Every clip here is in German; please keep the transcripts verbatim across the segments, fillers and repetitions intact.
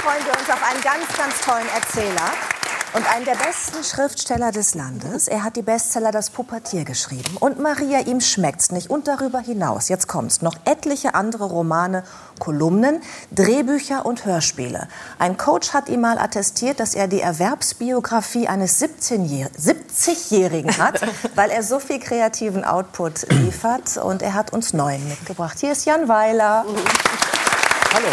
freuen wir uns auf einen ganz, ganz tollen Erzähler und einen der besten Schriftsteller des Landes. Er hat die Bestseller Das Pubertier geschrieben und Maria, ihm schmeckt's nicht. Und darüber hinaus, jetzt kommt's, noch etliche andere Romane, Kolumnen, Drehbücher und Hörspiele. Ein Coach hat ihm mal attestiert, dass er die Erwerbsbiografie eines siebzigjährigen hat, weil er so viel kreativen Output liefert. Und er hat uns neuen mitgebracht. Hier ist Jan Weiler. Hallo.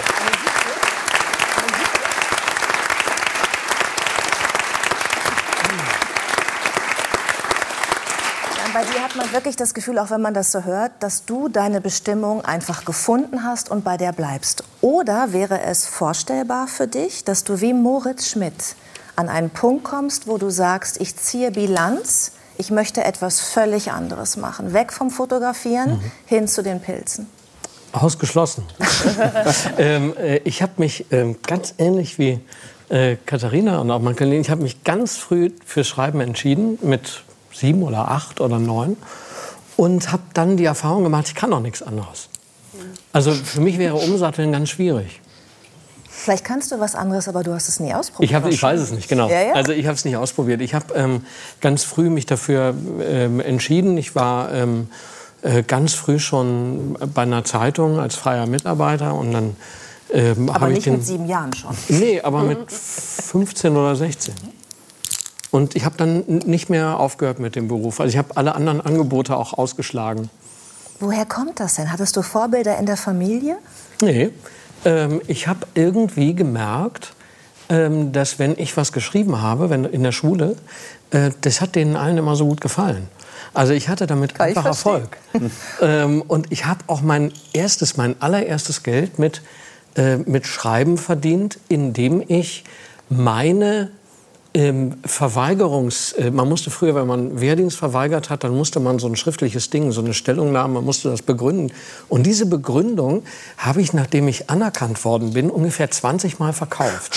Bei dir hat man wirklich das Gefühl, auch wenn man das so hört, dass du deine Bestimmung einfach gefunden hast und bei der bleibst. Oder wäre es vorstellbar für dich, dass du wie Moritz Schmidt an einen Punkt kommst, wo du sagst, ich ziehe Bilanz, ich möchte etwas völlig anderes machen. Weg vom Fotografieren mhm. hin zu den Pilzen. Ausgeschlossen. ähm, äh, ich habe mich ähm, ganz ähnlich wie äh, Katharina und auch Magdalene, ich habe mich ganz früh fürs Schreiben entschieden, mit sieben oder acht oder neun, und habe dann die Erfahrung gemacht, ich kann noch nichts anderes. Also für mich wäre Umsatteln ganz schwierig. Vielleicht kannst du was anderes, aber du hast es nie ausprobiert. Ich, hab, ich weiß es nicht, genau. Ja, ja? Also ich habe es nicht ausprobiert. Ich habe ähm, ganz früh mich dafür ähm, entschieden. Ich war ähm, äh, ganz früh schon bei einer Zeitung als freier Mitarbeiter. Und dann, ähm, aber ich nicht den, mit sieben Jahren schon? Nee, aber mit fünfzehn oder sechzehn. Und ich habe dann nicht mehr aufgehört mit dem Beruf. Also ich habe alle anderen Angebote auch ausgeschlagen. Woher kommt das denn? Hattest du Vorbilder in der Familie? Nee, ähm, ich habe irgendwie gemerkt, ähm, dass wenn ich was geschrieben habe, wenn in der Schule, äh, das hat denen allen immer so gut gefallen. Also ich hatte damit Kann einfach Erfolg. ähm, und ich habe auch mein erstes, mein allererstes Geld mit, äh, mit Schreiben verdient, indem ich meine Ähm, Verweigerungs... Äh, man musste früher, wenn man Wehrdienst verweigert hat, dann musste man so ein schriftliches Ding, so eine Stellungnahme, man musste das begründen. Und diese Begründung habe ich, nachdem ich anerkannt worden bin, ungefähr zwanzig Mal verkauft.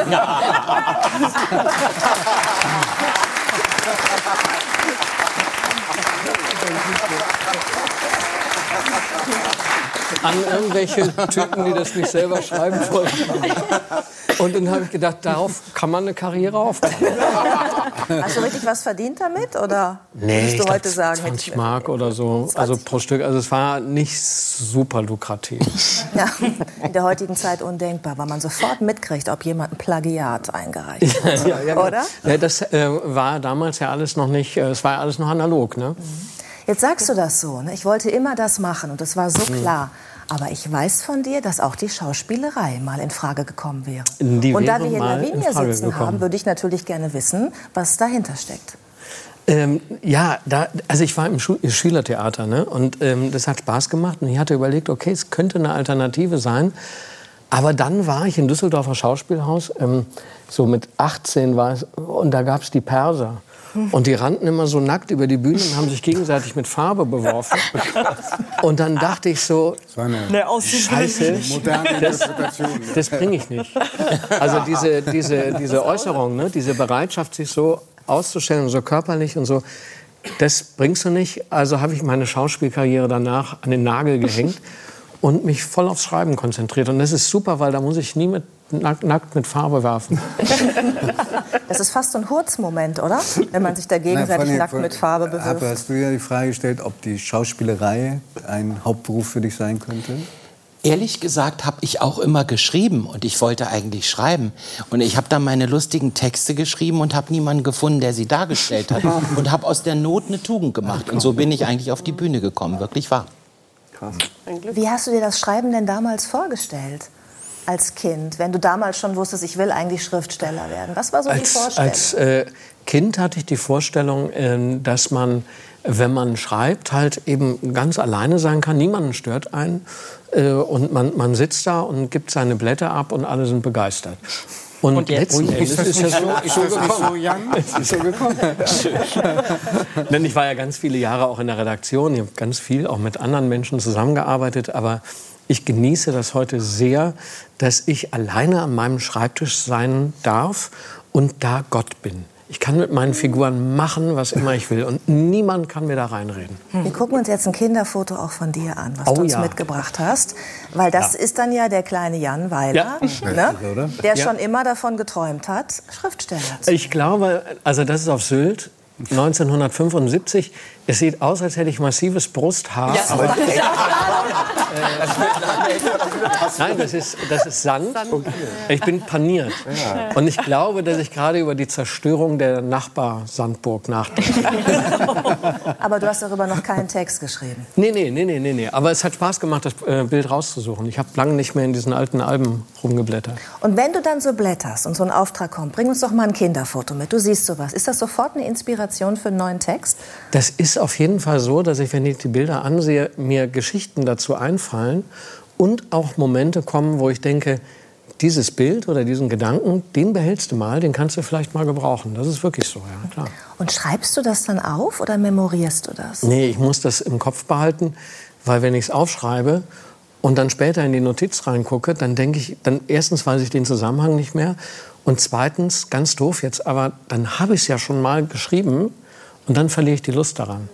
An irgendwelche Typen, die das nicht selber schreiben wollten. Und dann habe ich gedacht, darauf kann man eine Karriere aufbauen. Hast du richtig was verdient damit? Oder nee, würdest du ich heute sagen, zwanzig Mark oder so, also pro Stück. Also es war nicht super lukrativ. Ja, in der heutigen Zeit undenkbar, weil man sofort mitkriegt, ob jemand ein Plagiat eingereicht hat. Ja, ja, oder? Ja, das äh, war damals ja alles noch nicht, äh, es war ja alles noch analog, ne? Jetzt sagst du das so, ne? Ich wollte immer das machen und das war so klar. Aber ich weiß von dir, dass auch die Schauspielerei mal in Frage gekommen wäre. Die und da wäre wir hier in mal Lavinia in Frage sitzen gekommen. haben, würde ich natürlich gerne wissen, was dahinter steckt. Ähm, ja, da, also ich war im Schu Schülertheater, ne? Und ähm, das hat Spaß gemacht. Und ich hatte überlegt, okay, es könnte eine Alternative sein. Aber dann war ich im Düsseldorfer Schauspielhaus, ähm, so mit achtzehn war es, und da gab es die Perser. Und die rannten immer so nackt über die Bühne und haben sich gegenseitig mit Farbe beworfen. Und dann dachte ich so, Scheiße, das, das bringe ich nicht. Also diese, diese, diese Äußerung, ne, diese Bereitschaft, sich so auszustellen, so körperlich und so, das bringst du nicht. Also habe ich meine Schauspielkarriere danach an den Nagel gehängt und mich voll aufs Schreiben konzentriert. Und das ist super, weil da muss ich nie mit Nack, nackt mit Farbe werfen. Das ist fast so ein Hurzmoment, oder? Wenn man sich da gegenseitig nackt mit Farbe bewirft. Aber hast du ja die Frage gestellt, ob die Schauspielerei ein Hauptberuf für dich sein könnte? Ehrlich gesagt habe ich auch immer geschrieben und ich wollte eigentlich schreiben. Und ich habe dann meine lustigen Texte geschrieben und habe niemanden gefunden, der sie dargestellt hat. Und habe aus der Not eine Tugend gemacht. Und so bin ich eigentlich auf die Bühne gekommen, wirklich wahr. Krass. Wie hast du dir das Schreiben denn damals vorgestellt? Als Kind, wenn du damals schon wusstest, ich will eigentlich Schriftsteller werden? Was war so als, die Vorstellung? Als äh, Kind hatte ich die Vorstellung, äh, dass man, wenn man schreibt, halt eben ganz alleine sein kann. Niemanden stört einen. Äh, und man, man sitzt da und gibt seine Blätter ab und alle sind begeistert. Und, und jetzt letzten Endes ist, ist, das so, ist so gekommen. So, ist so gekommen. Denn ich war ja ganz viele Jahre auch in der Redaktion. Ich habe ganz viel auch mit anderen Menschen zusammengearbeitet. Aber ich genieße das heute sehr, dass ich alleine an meinem Schreibtisch sein darf und da Gott bin. Ich kann mit meinen Figuren machen, was immer ich will. Und niemand kann mir da reinreden. Wir gucken uns jetzt ein Kinderfoto auch von dir an, was Oh du uns ja. mitgebracht hast. Weil das Ja. ist dann ja der kleine Jan Weiler, Ja. ne? der Ja. schon immer davon geträumt hat, Schriftsteller zu Ich glaube, also das ist auf Sylt, neunzehnhundertfünfundsiebzig. Es sieht aus, als hätte ich massives Brusthaar. Ja, aber, äh, nein, das ist, das ist Sand. Ich bin paniert. Und ich glaube, dass ich gerade über die Zerstörung der Nachbarsandburg nachdenke. Aber du hast darüber noch keinen Text geschrieben. Nee, nee, nee, nee, nee, nee. Aber es hat Spaß gemacht, das äh, Bild rauszusuchen. Ich habe lange nicht mehr in diesen alten Alben rumgeblättert. Und wenn du dann so blätterst und so ein Auftrag kommt, bring uns doch mal ein Kinderfoto mit. Du siehst sowas. Ist das sofort eine Inspiration für einen neuen Text? Das ist auf jeden Fall so, dass ich, wenn ich die Bilder ansehe, mir Geschichten dazu einfallen und auch Momente kommen, wo ich denke, dieses Bild oder diesen Gedanken, den behältst du mal, den kannst du vielleicht mal gebrauchen. Das ist wirklich so, ja, klar. Und schreibst du das dann auf oder memorierst du das? Nee, ich muss das im Kopf behalten, weil wenn ich es aufschreibe und dann später in die Notiz reingucke, dann denke ich, dann erstens weiß ich den Zusammenhang nicht mehr und zweitens, ganz doof jetzt, aber dann habe ich es ja schon mal geschrieben und dann verliere ich die Lust daran.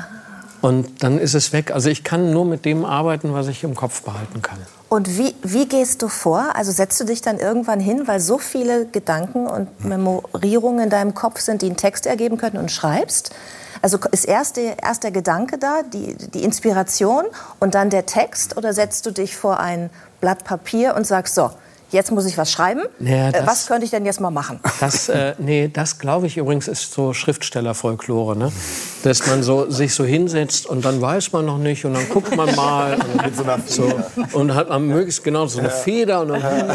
Und dann ist es weg. Also ich kann nur mit dem arbeiten, was ich im Kopf behalten kann. Und wie, wie gehst du vor? Also setzt du dich dann irgendwann hin, weil so viele Gedanken und Memorierungen in deinem Kopf sind, die einen Text ergeben können, und schreibst? Also ist erst der, erst der Gedanke da, die, die Inspiration und dann der Text? Oder setzt du dich vor ein Blatt Papier und sagst, so, jetzt muss ich was schreiben. Naja, das, äh, was könnte ich denn jetzt mal machen? Das, äh, nee, das glaube ich übrigens ist so Schriftstellerfolklore, ne? Dass man so, sich so hinsetzt und dann weiß man noch nicht und dann guckt man mal und, Mit so einer Feder. so, und hat man möglichst genau so eine ja. Feder und dann, und,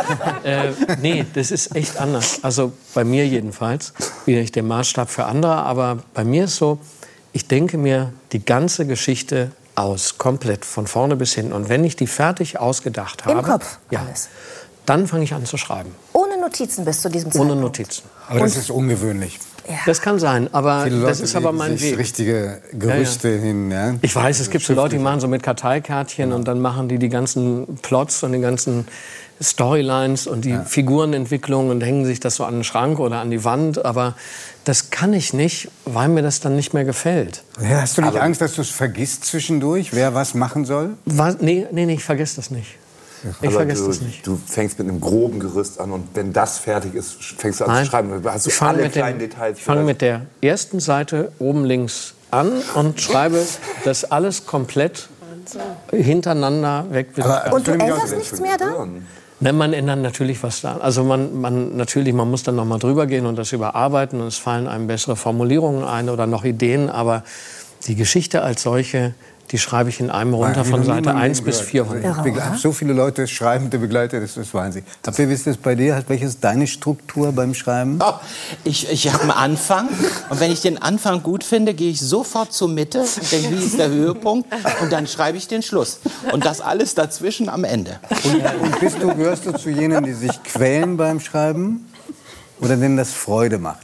äh, nee, das ist echt anders. Also bei mir jedenfalls, wie ich den Maßstab für andere, aber bei mir ist so, ich denke mir die ganze Geschichte aus, komplett von vorne bis hinten. Und wenn ich die fertig ausgedacht habe, Im Kopf ja, alles. dann fange ich an zu schreiben. Ohne Notizen bis zu diesem Zeitpunkt? Ohne Notizen. Aber das ist ungewöhnlich. Ja. Das kann sein, aber Viele Leute das ist aber mein legen sich Weg. richtige Gerüchte Ja, ja. hin. Ja? Ich weiß, es gibt so Leute, die machen so mit Karteikärtchen und dann machen die die ganzen Plots und die ganzen Storylines und die ja. Figurenentwicklung und hängen sich das so an den Schrank oder an die Wand. Aber das kann ich nicht, weil mir das dann nicht mehr gefällt. Ja, hast du nicht Aber Angst, dass du es vergisst zwischendurch, wer was machen soll? Was? Nee, nee, nee, ich vergesse das nicht. Ich Aber vergesse du, das nicht. Du fängst mit einem groben Gerüst an und wenn das fertig ist, fängst du an Nein. zu schreiben. Hast du Ich fange alle mit, kleinen dem, Details? ich fange mit der ersten Seite oben links an und schreibe das alles komplett hintereinander weg. Aber, Und du nämlich änderst auch- nichts mehr da? Ne, man ändert natürlich was da. Also man, man, natürlich, man muss dann noch mal drüber gehen und das überarbeiten und es fallen einem bessere Formulierungen ein oder noch Ideen. Aber die Geschichte als solche, die schreibe ich in einem runter von Seite eins bis vierhundert. Ich habe so viele Leute, schreibende Begleiter, das ist Wahnsinn. Habt ihr, wisst ihr es bei dir? Welches ist deine Struktur beim Schreiben? Oh, ich ich habe einen Anfang und wenn ich den Anfang gut finde, gehe ich sofort zur Mitte und denke, wie ist der Höhepunkt? Und dann schreibe ich den Schluss. Und das alles dazwischen am Ende. Und, und bist du, gehörst du zu jenen, die sich quälen beim Schreiben? Oder denen das Freude macht?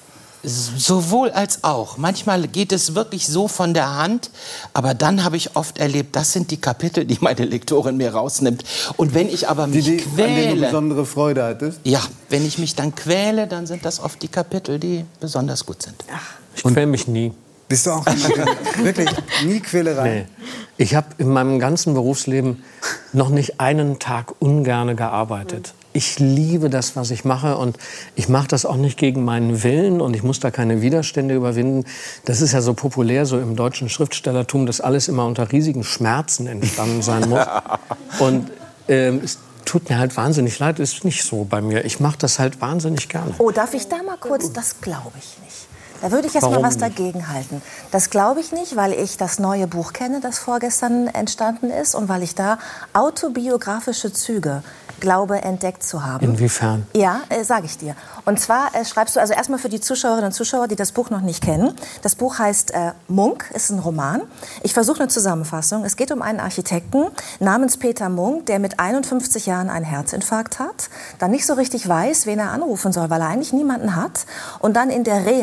Sowohl als auch. Manchmal geht es wirklich so von der Hand, aber dann habe ich oft erlebt, das sind die Kapitel, die meine Lektorin mir rausnimmt. Und wenn ich aber mich Die, die, an denen du quäle, besondere Freude hattest? ja, wenn ich mich dann quäle, dann sind das oft die Kapitel, die besonders gut sind. Ich quäle mich nie. Bist du auch jemand, der wirklich nie Quälerei? Nee. Ich habe in meinem ganzen Berufsleben noch nicht einen Tag ungerne gearbeitet. Ich liebe das, was ich mache und ich mache das auch nicht gegen meinen Willen und ich muss da keine Widerstände überwinden. Das ist ja so populär, so im deutschen Schriftstellertum, dass alles immer unter riesigen Schmerzen entstanden sein muss. Und ähm, es tut mir halt wahnsinnig leid, ist nicht so bei mir. Ich mache das halt wahnsinnig gerne. Oh, darf ich da mal kurz? Das glaube ich nicht. Da würde ich jetzt mal Warum was nicht? dagegen halten. Das glaube ich nicht, weil ich das neue Buch kenne, das vorgestern entstanden ist und weil ich da autobiografische Züge glaube, entdeckt zu haben. Inwiefern? Ja, äh, sage ich dir. Und zwar äh, schreibst du, also erstmal für die Zuschauerinnen und Zuschauer, die das Buch noch nicht kennen. Das Buch heißt äh, Munk, ist ein Roman. Ich versuche eine Zusammenfassung. Es geht um einen Architekten namens Peter Munk, der mit einundfünfzig Jahren einen Herzinfarkt hat, dann nicht so richtig weiß, wen er anrufen soll, weil er eigentlich niemanden hat. Und dann in der Reha, ich verkürze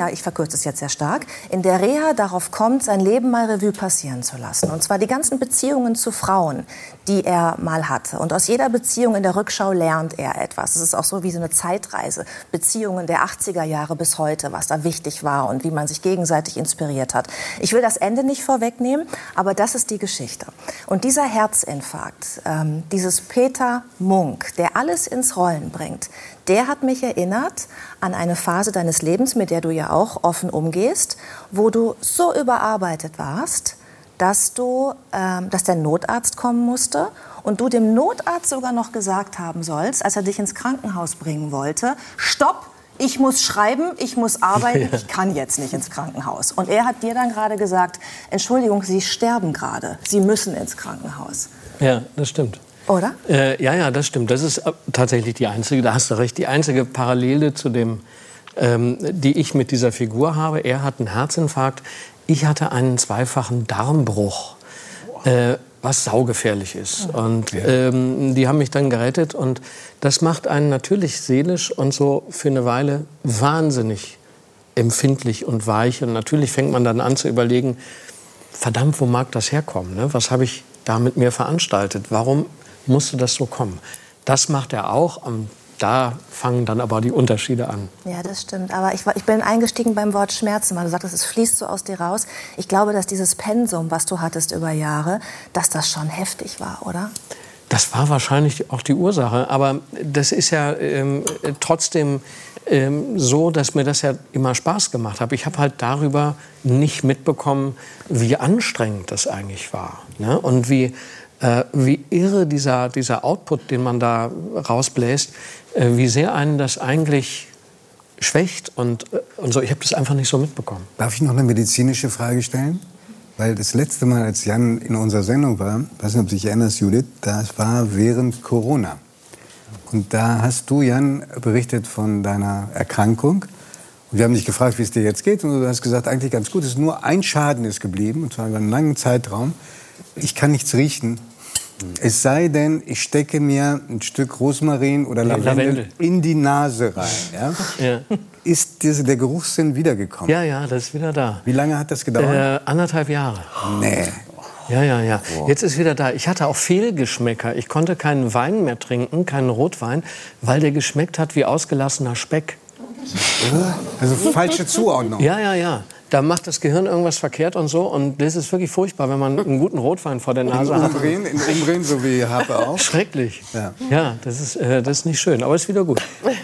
verkürze es jetzt sehr stark, in der Reha darauf kommt, sein Leben mal Revue passieren zu lassen. Und zwar die ganzen Beziehungen zu Frauen, die er mal hatte. Und aus jeder Beziehung in der Rückschau lernt er etwas. Es ist auch so wie so eine Zeitreise. Beziehungen der achtziger Jahre bis heute, was da wichtig war und wie man sich gegenseitig inspiriert hat. Ich will das Ende nicht vorwegnehmen, aber das ist die Geschichte. Und dieser Herzinfarkt, ähm, dieses Peter Munk, der alles ins Rollen bringt, der hat mich erinnert an eine Phase deines Lebens, mit der du ja auch offen umgehst, wo du so überarbeitet warst, dass, du, ähm, dass der Notarzt kommen musste und du dem Notarzt sogar noch gesagt haben sollst, als er dich ins Krankenhaus bringen wollte, stopp, ich muss schreiben, ich muss arbeiten, ich kann jetzt nicht ins Krankenhaus. Und er hat dir dann gerade gesagt, Entschuldigung, Sie sterben gerade, Sie müssen ins Krankenhaus. Ja, das stimmt. Oder? Äh, ja, ja, das stimmt. Das ist tatsächlich die einzige, da hast du recht, die einzige Parallele zu dem, ähm, die ich mit dieser Figur habe. Er hat einen Herzinfarkt, ich hatte einen zweifachen Darmbruch, äh, was saugefährlich ist. Und ähm, die haben mich dann gerettet und das macht einen natürlich seelisch und so für eine Weile wahnsinnig empfindlich und weich. Und natürlich fängt man dann an zu überlegen, verdammt, wo mag das herkommen? Ne? Was habe ich da mit mir veranstaltet? Warum musste das so kommen? Das macht er auch. Da fangen dann aber die Unterschiede an. Ja, das stimmt. Aber ich, war, ich bin eingestiegen beim Wort Schmerzen, weil du sagtest, es fließt so aus dir raus. Ich glaube, dass dieses Pensum, was du hattest über Jahre, dass das schon heftig war, oder? Das war wahrscheinlich auch die Ursache. Aber das ist ja ähm, trotzdem ähm, so, dass mir das ja immer Spaß gemacht hat. Ich habe halt darüber nicht mitbekommen, wie anstrengend das eigentlich war. Ne? Und wie, äh, wie irre dieser, dieser Output, den man da rausbläst, äh, wie sehr einen das eigentlich schwächt. Und, und so. Ich habe das einfach nicht so mitbekommen. Darf ich noch eine medizinische Frage stellen? Weil das letzte Mal, als Jan in unserer Sendung war, ich weiß nicht, ob du dich erinnerst, Judith, das war während Corona. Und da hast du, Jan, berichtet von deiner Erkrankung. Und wir haben dich gefragt, wie es dir jetzt geht. Und du hast gesagt, eigentlich ganz gut. Es ist nur ein Schaden ist geblieben, und zwar über einen langen Zeitraum. Ich kann nichts riechen. Es sei denn, ich stecke mir ein Stück Rosmarin oder Lavendel, Lavendel. in die Nase rein. Ja? Ja. Ist diese, der Geruchssinn wiedergekommen? Ja, ja, das ist wieder da. Wie lange hat das gedauert? Äh, anderthalb Jahre. Nee. Ja, ja, ja. Jetzt ist wieder da. Ich hatte auch Fehlgeschmäcker. Ich konnte keinen Wein mehr trinken, keinen Rotwein, weil der geschmeckt hat wie ausgelassener Speck. Also falsche Zuordnung. Ja, ja, ja. Da macht das Gehirn irgendwas verkehrt und so. Und das ist wirklich furchtbar, wenn man einen guten Rotwein vor der Nase in hat. Umdrehen, in Umdrehen, so wie Harpe auch. Schrecklich. Ja, ja das, ist, äh, das ist nicht schön, aber ist wieder gut.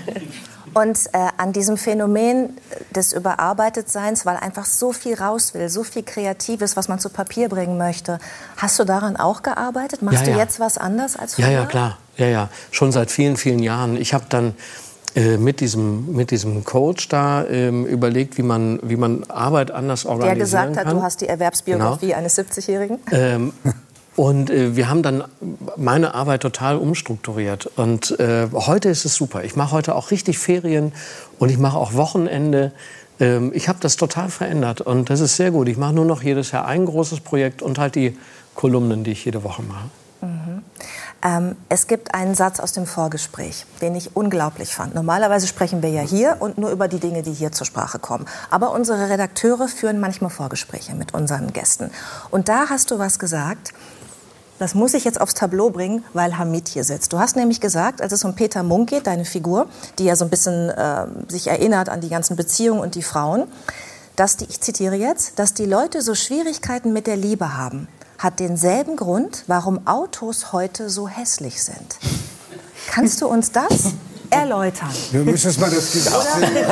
Und äh, an diesem Phänomen des Überarbeitetseins, weil einfach so viel raus will, so viel Kreatives, was man zu Papier bringen möchte. Hast du daran auch gearbeitet? Machst Ja, du ja. jetzt was anders als früher? Ja, ja, klar. Ja, ja. Schon seit vielen, vielen Jahren. Ich habe dann äh, mit, diesem, mit diesem Coach da ähm, überlegt, wie man, wie man Arbeit anders organisieren kann. Der gesagt hat, kann. du hast die Erwerbsbiografie Genau. eines siebzigjährigen. Ähm, und äh, wir haben dann meine Arbeit total umstrukturiert. Und äh, heute ist es super. Ich mache heute auch richtig Ferien und ich mache auch Wochenende. Ähm, ich habe das total verändert und das ist sehr gut. Ich mache nur noch jedes Jahr ein großes Projekt und halt die Kolumnen, die ich jede Woche mache. Mhm. Ähm, es gibt einen Satz aus dem Vorgespräch, den ich unglaublich fand. Normalerweise sprechen wir ja hier und nur über die Dinge, die hier zur Sprache kommen. Aber unsere Redakteure führen manchmal Vorgespräche mit unseren Gästen. Und da hast du was gesagt, das muss ich jetzt aufs Tableau bringen, weil Hamid hier sitzt. Du hast nämlich gesagt, als es um Peter Munk geht, deine Figur, die ja so ein bisschen äh, sich erinnert an die ganzen Beziehungen und die Frauen, dass die, ich zitiere jetzt, dass die Leute so Schwierigkeiten mit der Liebe haben, hat denselben Grund, warum Autos heute so hässlich sind. Kannst du uns das erläutern? Wir müssen es mal das Lied absehen.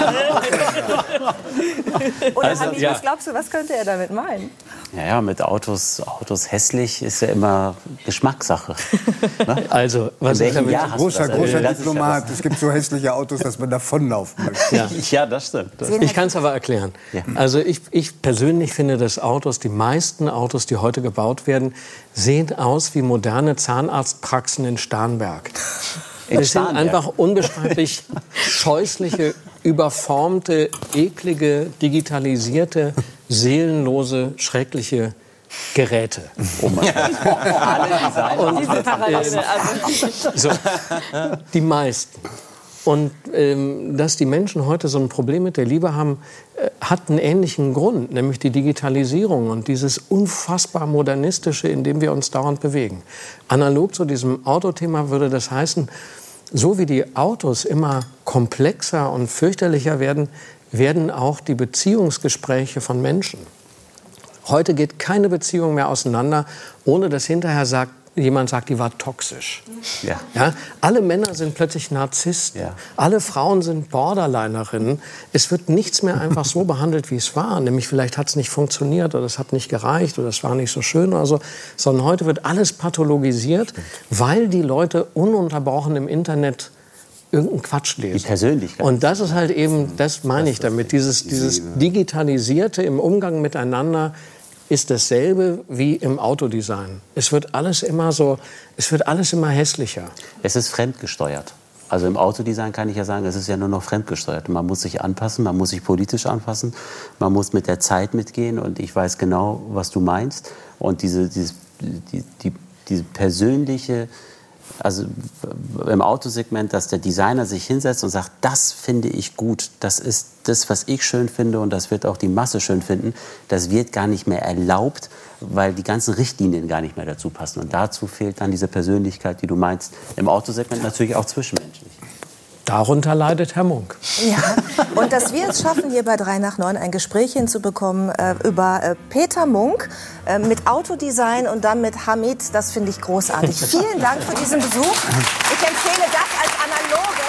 Oder Also, Hamid, ja. was glaubst du, was könnte er damit meinen? Ja, ja, mit Autos, Autos hässlich ist ja immer Geschmackssache. Ne? Also, was In ist welchem damit? Jahr hast du Großer, das? großer Das ist ja Diplomat. das- Es gibt so hässliche Autos, dass man davonlaufen möchte. Ja. Ja, das stimmt. Das Ich kann es aber erklären. Ja. Also ich, ich persönlich finde, dass Autos, die meisten Autos, die heute gebaut werden, sehen aus wie moderne Zahnarztpraxen in Starnberg. In Das sind Starnberg. einfach unbeschreiblich scheußliche, überformte, eklige, digitalisierte, seelenlose, schreckliche Geräte. Oh mein Gott. Alle Designer. Und, äh, so, die meisten. Und ähm, dass die Menschen heute so ein Problem mit der Liebe haben, äh, hat einen ähnlichen Grund, nämlich die Digitalisierung und dieses unfassbar Modernistische, in dem wir uns dauernd bewegen. Analog zu diesem Autothema würde das heißen, so wie die Autos immer komplexer und fürchterlicher werden, werden auch die Beziehungsgespräche von Menschen. Heute geht keine Beziehung mehr auseinander, ohne dass hinterher sagt, jemand sagt, die war toxisch. Ja. Ja? Alle Männer sind plötzlich Narzissten. Ja. Alle Frauen sind Borderlinerinnen. Es wird nichts mehr einfach so behandelt, wie es war. Nämlich vielleicht hat es nicht funktioniert oder es hat nicht gereicht oder es war nicht so schön oder so. Sondern heute wird alles pathologisiert, weil die Leute ununterbrochen im Internet irgendeinen Quatsch lesen. Die Persönlichkeit. Und das ist halt eben, das meine ich damit, dieses, dieses Digitalisierte im Umgang miteinander ist dasselbe wie im Autodesign. Es wird alles immer so, es wird alles immer hässlicher. Es ist fremdgesteuert. Also im Autodesign kann ich ja sagen, es ist ja nur noch fremdgesteuert. Man muss sich anpassen, man muss sich politisch anpassen, man muss mit der Zeit mitgehen und ich weiß genau, was du meinst. Und diese, dieses, die, die, diese persönliche, also im Autosegment, dass der Designer sich hinsetzt und sagt, das finde ich gut, das ist das, was ich schön finde und das wird auch die Masse schön finden, das wird gar nicht mehr erlaubt, weil die ganzen Richtlinien gar nicht mehr dazu passen. Und dazu fehlt dann diese Persönlichkeit, die du meinst, im Autosegment natürlich auch zwischenmenschlich. Darunter leidet Herr Munk. Ja, und dass wir es schaffen, hier bei drei nach neun ein Gespräch hinzubekommen äh, über äh, Peter Munk äh, mit Autodesign und dann mit Hamid, das finde ich großartig. Vielen Dank für diesen Besuch. Ich empfehle das als analoge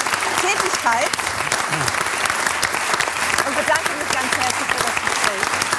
Tätigkeit und bedanke mich ganz herzlich für das Gespräch.